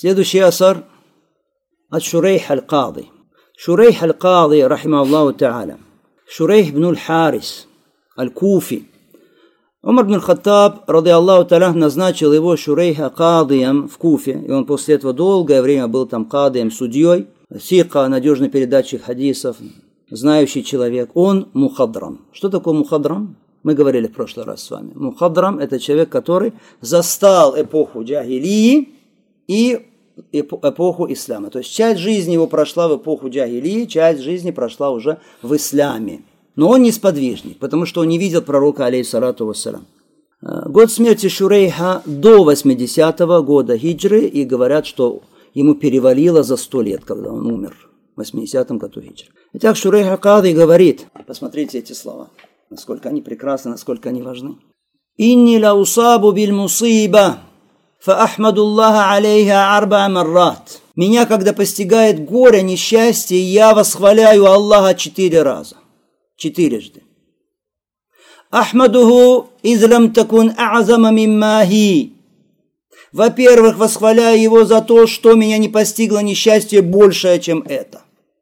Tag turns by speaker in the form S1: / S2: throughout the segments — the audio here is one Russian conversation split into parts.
S1: Следующий асар от Шурейх аль-Кади. Шурейх аль-Кади, рахимахуллаху та'аля. Шурейх ибн аль-Харис аль-Куфи. Умар ибн аль-Хаттаб, ради Аллаху та'аля, назначил его Шурейха кадием в Куфе, и он после этого долгое время был там кадием, судьей, сика, надежный передатчик хадисов, знающий человек. Он мухадрам. Что такое мухадрам? Мы говорили в прошлый раз с вами. Мухадрам – это человек, который застал эпоху джахилии и эпоху ислама. То есть часть жизни его прошла в эпоху джахилии, часть жизни прошла уже в исламе. Но он не сподвижник, потому что он не видел пророка, алейхиссалату вассалям. Год смерти Шурейха до 80-го года хиджры, и говорят, что ему перевалило за 100 лет, когда он умер, в 80-м году хиджры. Итак, Шурейх аль-Кади говорит, посмотрите эти слова, насколько они прекрасны, насколько они важны. «Инни ла усабу биль мусиба, фа ахмадуллаха алейха арба маррат». Меня, когда постигает горе, несчастье, я восхваляю Аллаха 4 раза. 4-жды. Ахмадуху излам такун а'зама миммахи. Во-первых, восхваляю его за то, что меня не постигло несчастье большее, чем это.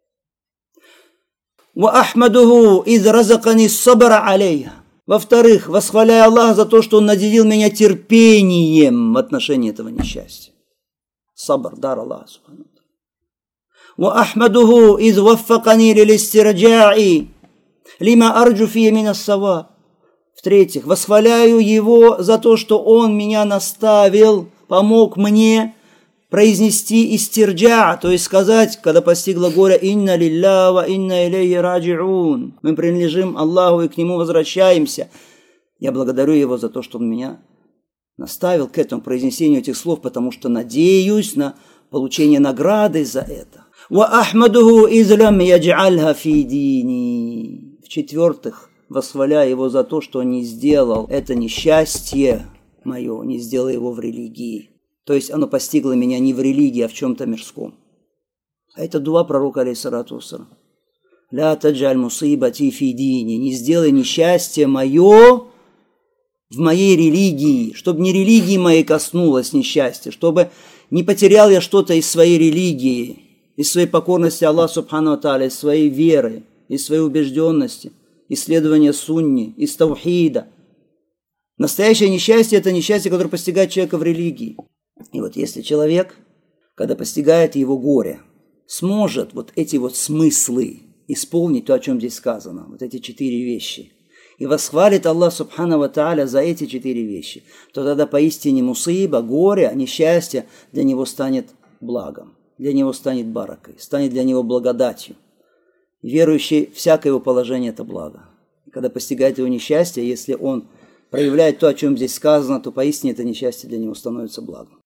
S1: Ва ахмадуху из разакани сабра алейха. Во-вторых, восхваляю Аллаха за то, что он наделил меня терпением в отношении этого несчастья. Сабр, дар Аллаха субхану. Ва ахмадуху из ваффакани лилистирджаи лима арджу фи мин ас-саваб. В-третьих, восхваляю его за то, что он меня наставил, помог мне произнести истирджа, то есть сказать, когда постигло горе, инна лилля ва инна илейхи раджиун. Мы принадлежим Аллаху и к нему возвращаемся. Я благодарю его за то, что он меня наставил к этому произнесению этих слов, потому что надеюсь на получение награды за это. Ва ахмадуху излам ядж'альха фи дини. В-четвертых, восхваляю его за то, что он не сделал это несчастье мое, не сделал его в религии. То есть оно постигло меня не в религии, а в чем-то мирском. А это дуа пророка, алейхиссалату вассалям. «Ля таджаль мусибати фи дини». Не сделай несчастье мое в моей религии, чтобы не религии моей коснулось несчастье, чтобы не потерял я что-то из своей религии, из своей покорности Аллаху субхану ва тааля, из своей веры, из своей убежденности, исследования сунни, из таухида. Настоящее несчастье – это несчастье, которое постигает человека в религии. И вот если человек, когда постигает его горе, сможет вот эти вот смыслы исполнить, то, о чем здесь сказано, вот эти 4 вещи, и восхвалит Аллах субхану ва тааля за эти 4 вещи, то тогда поистине мусиба, горе, несчастье для него станет благом, для него станет баракой, станет для него благодатью. Верующий, всякое его положение – это благо. И когда постигает его несчастье, если он проявляет то, о чем здесь сказано, то поистине это несчастье для него становится благом.